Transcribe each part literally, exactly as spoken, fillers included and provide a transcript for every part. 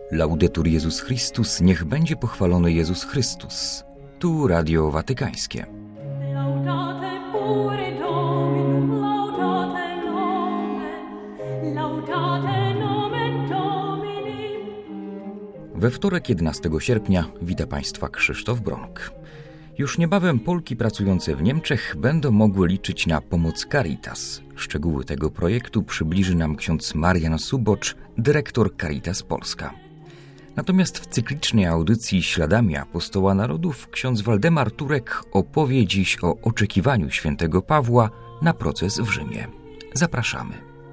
Laudetur Jezus Chrystus, niech będzie pochwalony Jezus Chrystus. Tu Radio Watykańskie. Laudate pure Dominum, laudate nomen, laudate nomen Domini. We wtorek jedenastego sierpnia wita Państwa Krzysztof Bronk. Już niebawem Polki pracujące w Niemczech będą mogły liczyć na pomoc Caritas. Szczegóły tego projektu przybliży nam ksiądz Marian Subocz, dyrektor Caritas Polska. Natomiast w cyklicznej audycji Śladami Apostoła Narodów ksiądz Waldemar Turek opowie dziś o oczekiwaniu świętego Pawła na proces w Rzymie. Zapraszamy.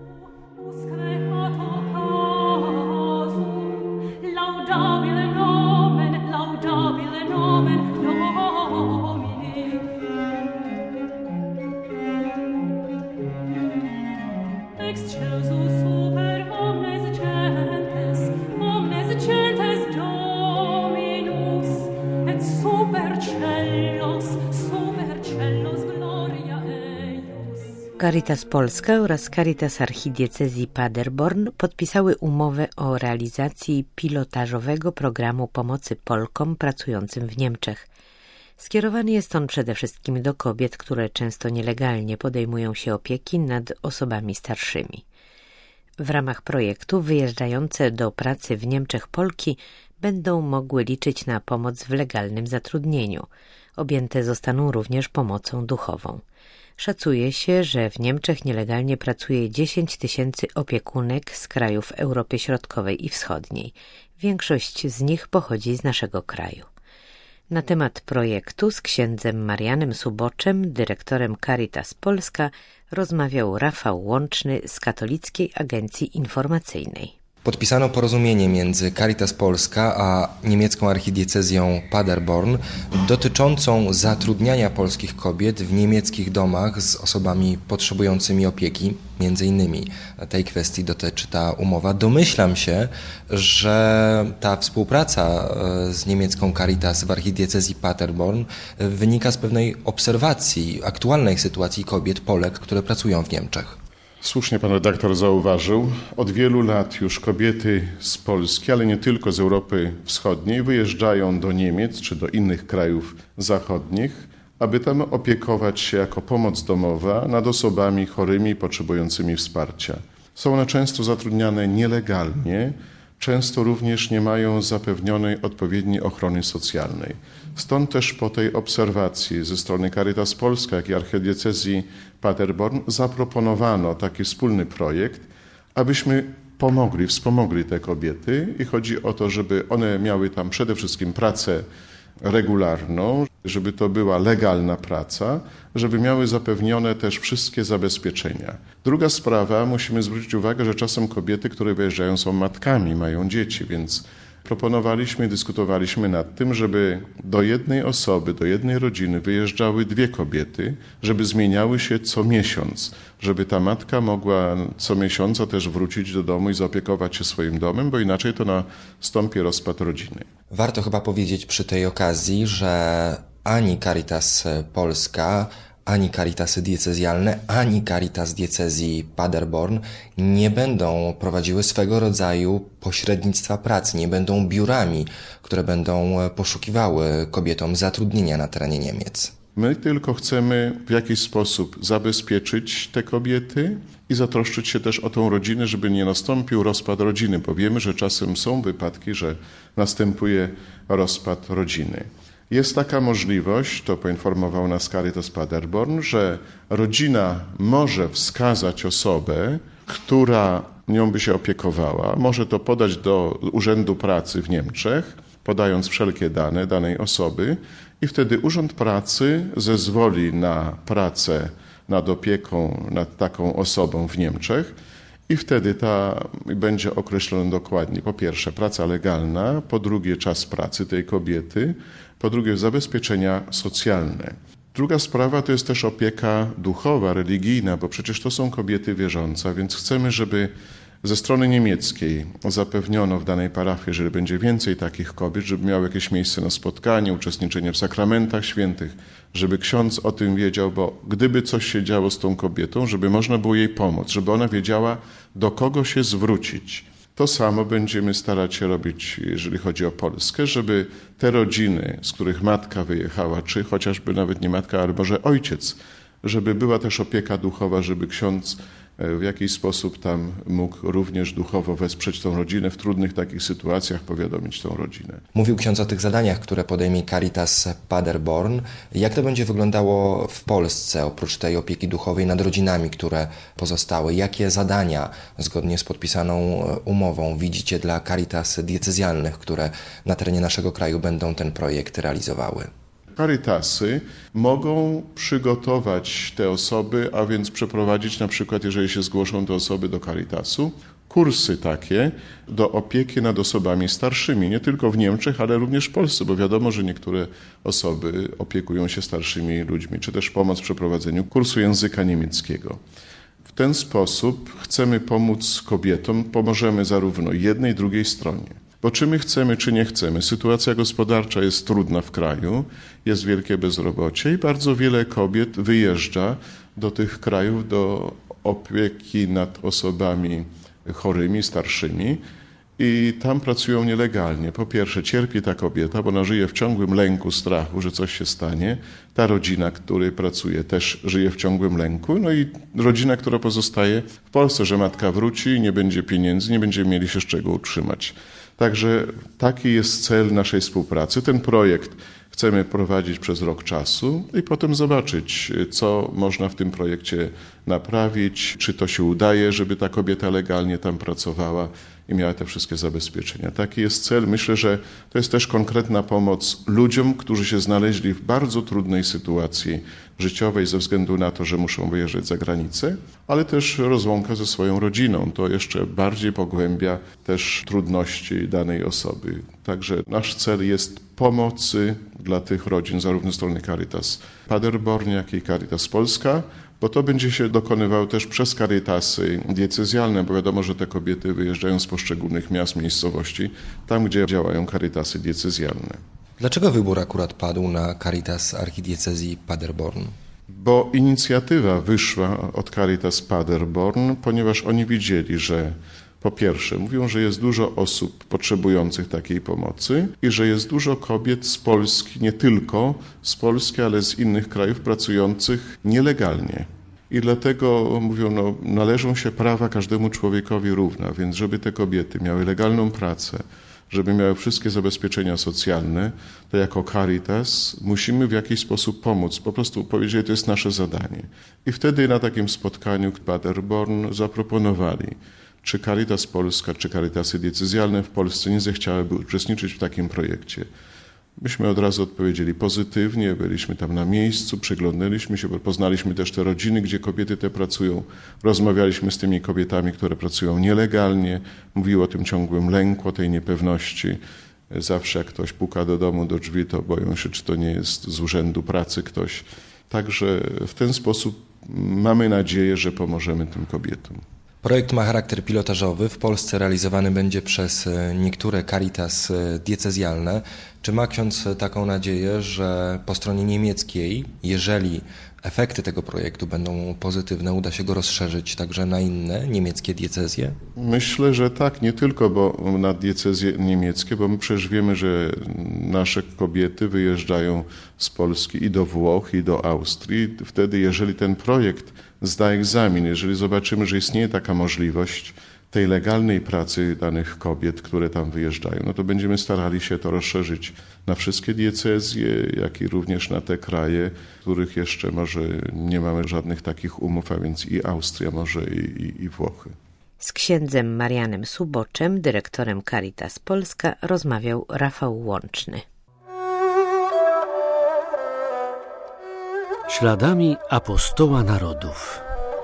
Caritas Polska oraz Caritas Archidiecezji Paderborn podpisały umowę o realizacji pilotażowego programu pomocy Polkom pracującym w Niemczech. Skierowany jest on przede wszystkim do kobiet, które często nielegalnie podejmują się opieki nad osobami starszymi. W ramach projektu wyjeżdżające do pracy w Niemczech Polki będą mogły liczyć na pomoc w legalnym zatrudnieniu. Objęte zostaną również pomocą duchową. Szacuje się, że w Niemczech nielegalnie pracuje dziesięć tysięcy opiekunek z krajów Europy Środkowej i Wschodniej. Większość z nich pochodzi z naszego kraju. Na temat projektu z księdzem Marianem Suboczem, dyrektorem Caritas Polska, rozmawiał Rafał Łączny z Katolickiej Agencji Informacyjnej. Podpisano porozumienie między Caritas Polska a niemiecką archidiecezją Paderborn dotyczącą zatrudniania polskich kobiet w niemieckich domach z osobami potrzebującymi opieki. Między innymi tej kwestii dotyczy ta umowa. Domyślam się, że ta współpraca z niemiecką Caritas w archidiecezji Paderborn wynika z pewnej obserwacji aktualnej sytuacji kobiet, Polek, które pracują w Niemczech. Słusznie pan redaktor zauważył, od wielu lat już kobiety z Polski, ale nie tylko z Europy Wschodniej, wyjeżdżają do Niemiec czy do innych krajów zachodnich, aby tam opiekować się jako pomoc domowa nad osobami chorymi i potrzebującymi wsparcia. Są one często zatrudniane nielegalnie, często również nie mają zapewnionej odpowiedniej ochrony socjalnej. Stąd też po tej obserwacji ze strony Caritas Polska, jak i archidiecezji Paderborn zaproponowano taki wspólny projekt, abyśmy pomogli, wspomogli te kobiety i chodzi o to, żeby one miały tam przede wszystkim pracę regularną, żeby to była legalna praca, żeby miały zapewnione też wszystkie zabezpieczenia. Druga sprawa, musimy zwrócić uwagę, że czasem kobiety, które wyjeżdżają, są matkami, mają dzieci, więc proponowaliśmy, dyskutowaliśmy nad tym, żeby do jednej osoby, do jednej rodziny wyjeżdżały dwie kobiety, żeby zmieniały się co miesiąc, żeby ta matka mogła co miesiąca też wrócić do domu i zaopiekować się swoim domem, bo inaczej to nastąpi rozpad rodziny. Warto chyba powiedzieć przy tej okazji, że ani Caritas Polska, ani Caritasy diecezjalne, ani Caritas diecezji Paderborn nie będą prowadziły swego rodzaju pośrednictwa pracy, nie będą biurami, które będą poszukiwały kobietom zatrudnienia na terenie Niemiec. My tylko chcemy w jakiś sposób zabezpieczyć te kobiety i zatroszczyć się też o tą rodzinę, żeby nie nastąpił rozpad rodziny, bo wiemy, że czasem są wypadki, że następuje rozpad rodziny. Jest taka możliwość, to poinformował nas Caritas Paderborn, że rodzina może wskazać osobę, która nią by się opiekowała, może to podać do Urzędu Pracy w Niemczech, podając wszelkie dane danej osoby i wtedy Urząd Pracy zezwoli na pracę nad opieką nad taką osobą w Niemczech i wtedy ta będzie określona dokładnie, po pierwsze praca legalna, po drugie czas pracy tej kobiety, po drugie zabezpieczenia socjalne. Druga sprawa to jest też opieka duchowa, religijna, bo przecież to są kobiety wierzące, więc chcemy, żeby ze strony niemieckiej zapewniono w danej parafii, jeżeli będzie więcej takich kobiet, żeby miały jakieś miejsce na spotkanie, uczestniczenie w sakramentach świętych, żeby ksiądz o tym wiedział, bo gdyby coś się działo z tą kobietą, żeby można było jej pomóc, żeby ona wiedziała, do kogo się zwrócić. To samo będziemy starać się robić, jeżeli chodzi o Polskę, żeby te rodziny, z których matka wyjechała, czy chociażby nawet nie matka, ale może ojciec, żeby była też opieka duchowa, żeby ksiądz w jakiś sposób tam mógł również duchowo wesprzeć tą rodzinę, w trudnych takich sytuacjach powiadomić tą rodzinę. Mówił ksiądz o tych zadaniach, które podejmie Caritas Paderborn. Jak to będzie wyglądało w Polsce, oprócz tej opieki duchowej nad rodzinami, które pozostały? Jakie zadania, zgodnie z podpisaną umową, widzicie dla Caritas diecezjalnych, które na terenie naszego kraju będą ten projekt realizowały? Caritasy mogą przygotować te osoby, a więc przeprowadzić na przykład, jeżeli się zgłoszą te osoby do Caritasu, kursy takie do opieki nad osobami starszymi, nie tylko w Niemczech, ale również w Polsce, bo wiadomo, że niektóre osoby opiekują się starszymi ludźmi, czy też pomoc w przeprowadzeniu kursu języka niemieckiego. W ten sposób chcemy pomóc kobietom, pomożemy zarówno jednej, drugiej stronie. Bo czy my chcemy, czy nie chcemy, sytuacja gospodarcza jest trudna w kraju, jest wielkie bezrobocie i bardzo wiele kobiet wyjeżdża do tych krajów do opieki nad osobami chorymi, starszymi i tam pracują nielegalnie. Po pierwsze cierpi ta kobieta, bo ona żyje w ciągłym lęku, strachu, że coś się stanie. Ta rodzina, która pracuje, też żyje w ciągłym lęku. No i rodzina, która pozostaje w Polsce, że matka wróci, nie będzie pieniędzy, nie będziemy mieli się z czego utrzymać. Także taki jest cel naszej współpracy. Ten projekt chcemy prowadzić przez rok czasu i potem zobaczyć, co można w tym projekcie naprawić, czy to się udaje, żeby ta kobieta legalnie tam pracowała i miała te wszystkie zabezpieczenia. Taki jest cel. Myślę, że to jest też konkretna pomoc ludziom, którzy się znaleźli w bardzo trudnej sytuacji życiowej ze względu na to, że muszą wyjeżdżać za granicę, ale też rozłąka ze swoją rodziną. To jeszcze bardziej pogłębia też trudności danej osoby. Także nasz cel jest pomocy dla tych rodzin, zarówno strony Caritas Paderborn, jak i Caritas Polska, bo to będzie się dokonywało też przez Caritasy diecezjalne, bo wiadomo, że te kobiety wyjeżdżają z poszczególnych miast, miejscowości, tam gdzie działają Caritasy diecezjalne. Dlaczego wybór akurat padł na Caritas Archidiecezji Paderborn? Bo inicjatywa wyszła od Caritas Paderborn, ponieważ oni widzieli, że po pierwsze, mówią, że jest dużo osób potrzebujących takiej pomocy i że jest dużo kobiet z Polski, nie tylko z Polski, ale z innych krajów pracujących nielegalnie. I dlatego mówią, no, należą się prawa każdemu człowiekowi równa, więc żeby te kobiety miały legalną pracę, żeby miały wszystkie zabezpieczenia socjalne, to jako Caritas musimy w jakiś sposób pomóc. Po prostu powiedzieli, że to jest nasze zadanie. I wtedy na takim spotkaniu Paderborn zaproponowali, czy Caritas Polska, czy Caritasy diecezjalne w Polsce nie zechciałyby uczestniczyć w takim projekcie. Myśmy od razu odpowiedzieli pozytywnie, byliśmy tam na miejscu, przyglądaliśmy się, poznaliśmy też te rodziny, gdzie kobiety te pracują, rozmawialiśmy z tymi kobietami, które pracują nielegalnie, mówiły o tym ciągłym lęku, o tej niepewności. Zawsze jak ktoś puka do domu, do drzwi, to boją się, czy to nie jest z urzędu pracy ktoś. Także w ten sposób mamy nadzieję, że pomożemy tym kobietom. Projekt ma charakter pilotażowy, w Polsce realizowany będzie przez niektóre Caritas diecezjalne. Czy ma ksiądz taką nadzieję, że po stronie niemieckiej, jeżeli efekty tego projektu będą pozytywne, uda się go rozszerzyć także na inne niemieckie diecezje? Myślę, że tak, nie tylko bo na diecezje niemieckie, bo my przecież wiemy, że nasze kobiety wyjeżdżają z Polski i do Włoch, i do Austrii. Wtedy, jeżeli ten projekt zda egzamin, jeżeli zobaczymy, że istnieje taka możliwość tej legalnej pracy danych kobiet, które tam wyjeżdżają, no to będziemy starali się to rozszerzyć na wszystkie diecezje, jak i również na te kraje, w których jeszcze może nie mamy żadnych takich umów, a więc i Austria może i, i, i Włochy. Z księdzem Marianem Suboczem, dyrektorem Caritas Polska, rozmawiał Rafał Łączny. Śladami apostoła narodów.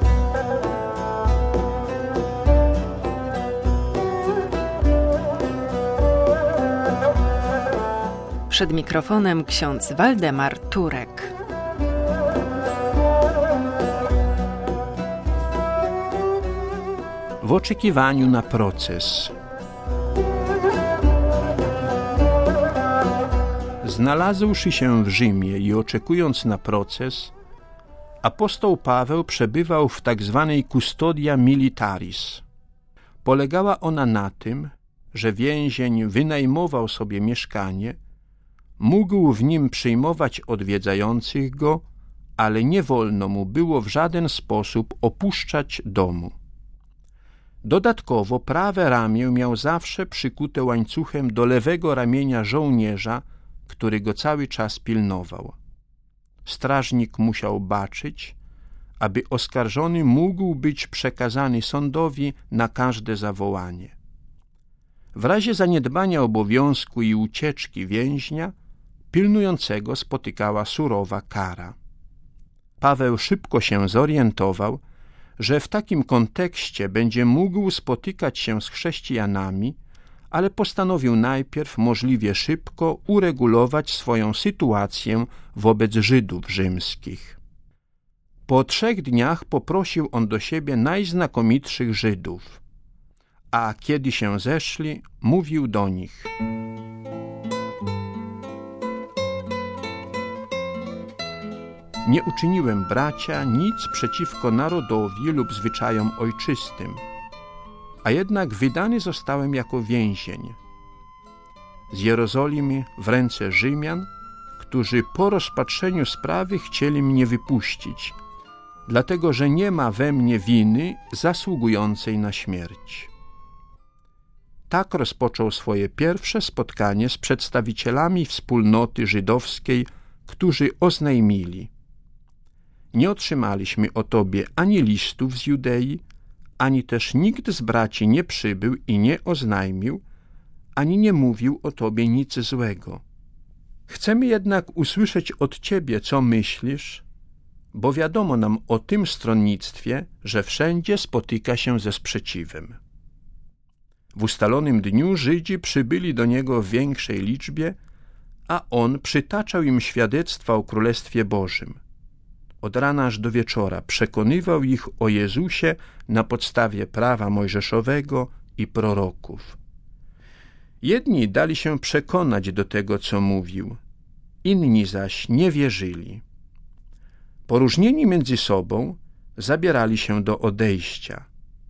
Przed mikrofonem ksiądz Waldemar Turek. W oczekiwaniu na proces. Znalazłszy się w Rzymie i oczekując na proces, apostoł Paweł przebywał w tak zwanej custodia militaris. Polegała ona na tym, że więzień wynajmował sobie mieszkanie, mógł w nim przyjmować odwiedzających go, ale nie wolno mu było w żaden sposób opuszczać domu. Dodatkowo prawe ramię miał zawsze przykute łańcuchem do lewego ramienia żołnierza, który go cały czas pilnował. Strażnik musiał baczyć, aby oskarżony mógł być przekazany sądowi na każde zawołanie. W razie zaniedbania obowiązku i ucieczki więźnia pilnującego spotykała surowa kara. Paweł szybko się zorientował, że w takim kontekście będzie mógł spotykać się z chrześcijanami, ale postanowił najpierw możliwie szybko uregulować swoją sytuację wobec Żydów rzymskich. Po trzech dniach poprosił on do siebie najznakomitszych Żydów, a kiedy się zeszli, mówił do nich: Nie uczyniłem, bracia, nic przeciwko narodowi lub zwyczajom ojczystym, a jednak wydany zostałem jako więzień z Jerozolimy w ręce Rzymian, którzy po rozpatrzeniu sprawy chcieli mnie wypuścić, dlatego że nie ma we mnie winy zasługującej na śmierć. Tak rozpoczął swoje pierwsze spotkanie z przedstawicielami wspólnoty żydowskiej, którzy oznajmili: Nie otrzymaliśmy o Tobie ani listów z Judei, ani też nikt z braci nie przybył i nie oznajmił, ani nie mówił o Tobie nic złego. Chcemy jednak usłyszeć od Ciebie, co myślisz, bo wiadomo nam o tym stronnictwie, że wszędzie spotyka się ze sprzeciwem. W ustalonym dniu Żydzi przybyli do niego w większej liczbie, a on przytaczał im świadectwa o Królestwie Bożym. Od rana aż do wieczora przekonywał ich o Jezusie na podstawie prawa mojżeszowego i proroków. Jedni dali się przekonać do tego, co mówił, inni zaś nie wierzyli. Poróżnieni między sobą zabierali się do odejścia.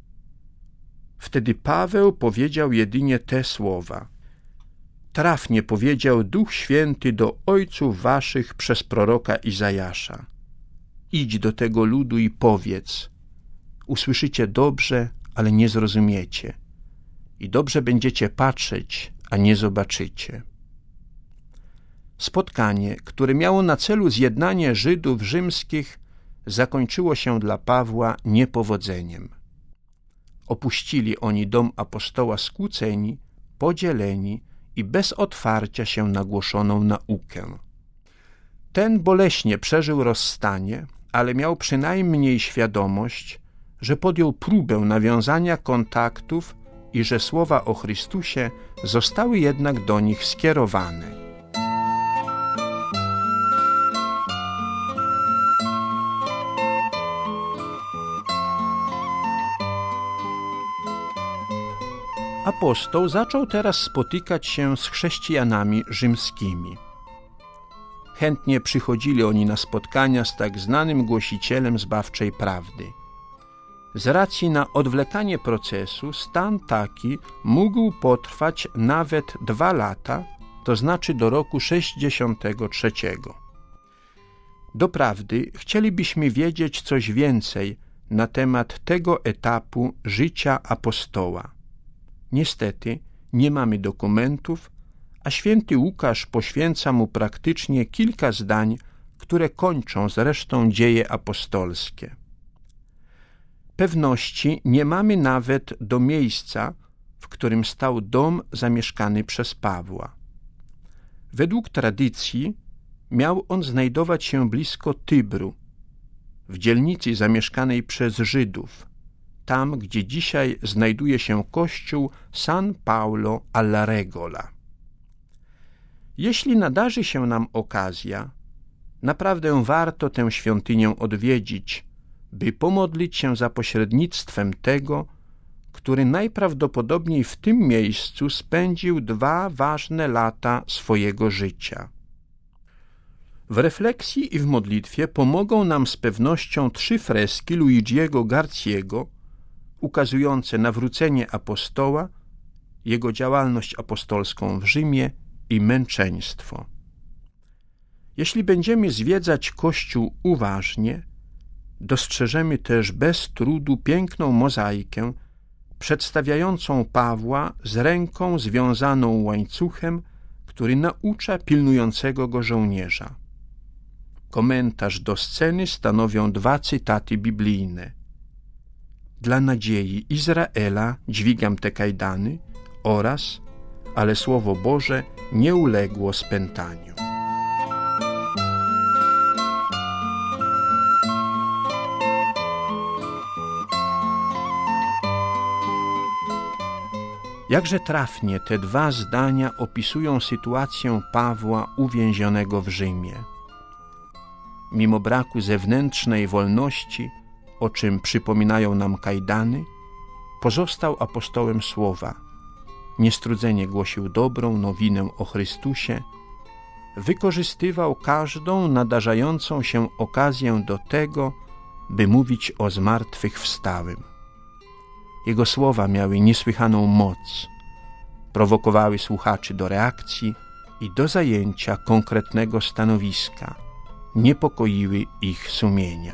Wtedy Paweł powiedział jedynie te słowa: Trafnie powiedział Duch Święty do ojców waszych przez proroka Izajasza: Idź do tego ludu i powiedz: usłyszycie dobrze, ale nie zrozumiecie, i dobrze będziecie patrzeć, a nie zobaczycie. Spotkanie, które miało na celu zjednanie Żydów rzymskich, zakończyło się dla Pawła niepowodzeniem. Opuścili oni dom apostoła skłóceni, podzieleni i bez otwarcia się na głoszoną naukę. Ten boleśnie przeżył rozstanie, ale miał przynajmniej świadomość, że podjął próbę nawiązania kontaktów i że słowa o Chrystusie zostały jednak do nich skierowane. Apostoł zaczął teraz spotykać się z chrześcijanami rzymskimi. Chętnie przychodzili oni na spotkania z tak znanym głosicielem zbawczej prawdy. Z racji na odwlekanie procesu stan taki mógł potrwać nawet dwa lata, to znaczy do roku sześćdziesiątego trzeciego. Doprawdy chcielibyśmy wiedzieć coś więcej na temat tego etapu życia apostoła. Niestety nie mamy dokumentów, a święty Łukasz poświęca mu praktycznie kilka zdań, które kończą zresztą dzieje apostolskie. Pewności nie mamy nawet do miejsca, w którym stał dom zamieszkany przez Pawła. Według tradycji miał on znajdować się blisko Tybru, w dzielnicy zamieszkanej przez Żydów, tam, gdzie dzisiaj znajduje się kościół San Paolo alla Regola. Jeśli nadarzy się nam okazja, naprawdę warto tę świątynię odwiedzić, by pomodlić się za pośrednictwem tego, który najprawdopodobniej w tym miejscu spędził dwa ważne lata swojego życia. W refleksji i w modlitwie pomogą nam z pewnością trzy freski Luigiego Garciego, ukazujące nawrócenie apostoła, jego działalność apostolską w Rzymie i męczeństwo. Jeśli będziemy zwiedzać Kościół uważnie, dostrzeżemy też bez trudu piękną mozaikę przedstawiającą Pawła z ręką związaną łańcuchem, który naucza pilnującego go żołnierza. Komentarz do sceny stanowią dwa cytaty biblijne. Dla nadziei Izraela dźwigam te kajdany oraz, ale Słowo Boże nie uległo spętaniu. Jakże trafnie te dwa zdania opisują sytuację Pawła uwięzionego w Rzymie. Mimo braku zewnętrznej wolności, o czym przypominają nam kajdany, pozostał apostołem słowa. Niestrudzenie głosił dobrą nowinę o Chrystusie, wykorzystywał każdą nadarzającą się okazję do tego, by mówić o zmartwychwstałym. Jego słowa miały niesłychaną moc, prowokowały słuchaczy do reakcji i do zajęcia konkretnego stanowiska, niepokoiły ich sumienia.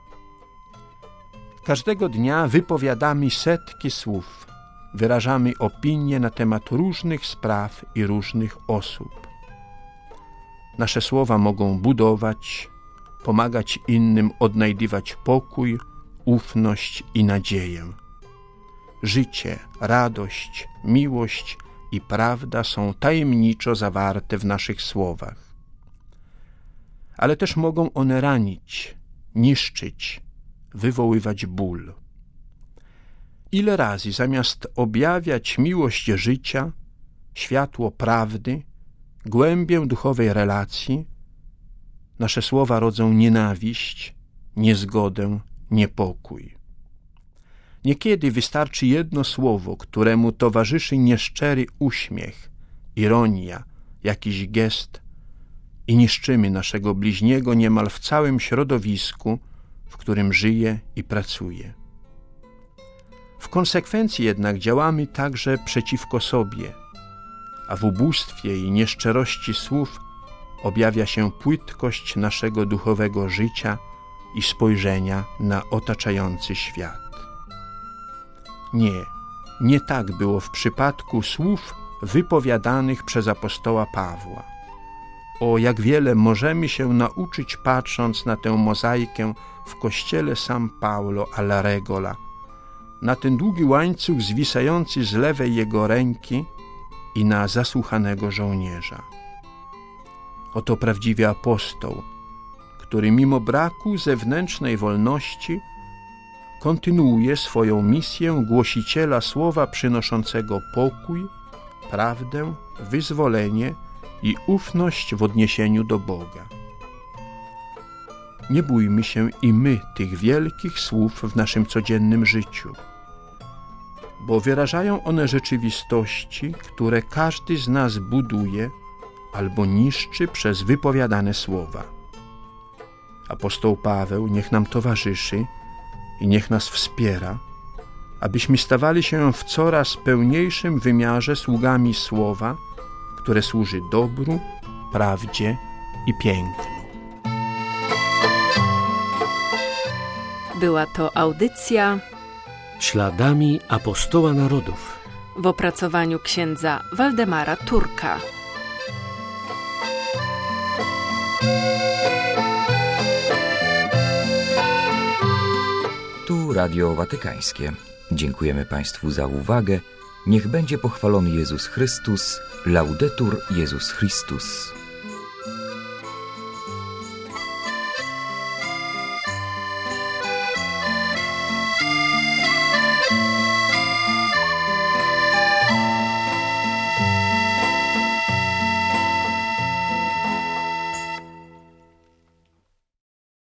Każdego dnia wypowiadamy setki słów, wyrażamy opinie na temat różnych spraw i różnych osób. Nasze słowa mogą budować, pomagać innym odnajdywać pokój, ufność i nadzieję. Życie, radość, miłość i prawda są tajemniczo zawarte w naszych słowach. Ale też mogą one ranić, niszczyć, wywoływać ból. Ile razy zamiast objawiać miłość życia, światło prawdy, głębię duchowej relacji, nasze słowa rodzą nienawiść, niezgodę, niepokój. Niekiedy wystarczy jedno słowo, któremu towarzyszy nieszczery uśmiech, ironia, jakiś gest i niszczymy naszego bliźniego niemal w całym środowisku, w którym żyje i pracuje. W konsekwencji jednak działamy także przeciwko sobie, a w ubóstwie i nieszczerości słów objawia się płytkość naszego duchowego życia i spojrzenia na otaczający świat. Nie, nie tak było w przypadku słów wypowiadanych przez apostoła Pawła. O, jak wiele możemy się nauczyć, patrząc na tę mozaikę w kościele San Paolo alla Regola, na ten długi łańcuch zwisający z lewej jego ręki i na zasłuchanego żołnierza. Oto prawdziwy apostoł, który mimo braku zewnętrznej wolności kontynuuje swoją misję głosiciela słowa przynoszącego pokój, prawdę, wyzwolenie i ufność w odniesieniu do Boga. Nie bójmy się i my tych wielkich słów w naszym codziennym życiu, bo wyrażają one rzeczywistości, które każdy z nas buduje albo niszczy przez wypowiadane słowa. Apostoł Paweł niech nam towarzyszy i niech nas wspiera, abyśmy stawali się w coraz pełniejszym wymiarze sługami słowa, które służy dobru, prawdzie i pięknu. Była to audycja Śladami apostoła narodów w opracowaniu księdza Waldemara Turka. Tu Radio Watykańskie. Dziękujemy Państwu za uwagę. Niech będzie pochwalony Jezus Chrystus. Laudetur Jezus Chrystus.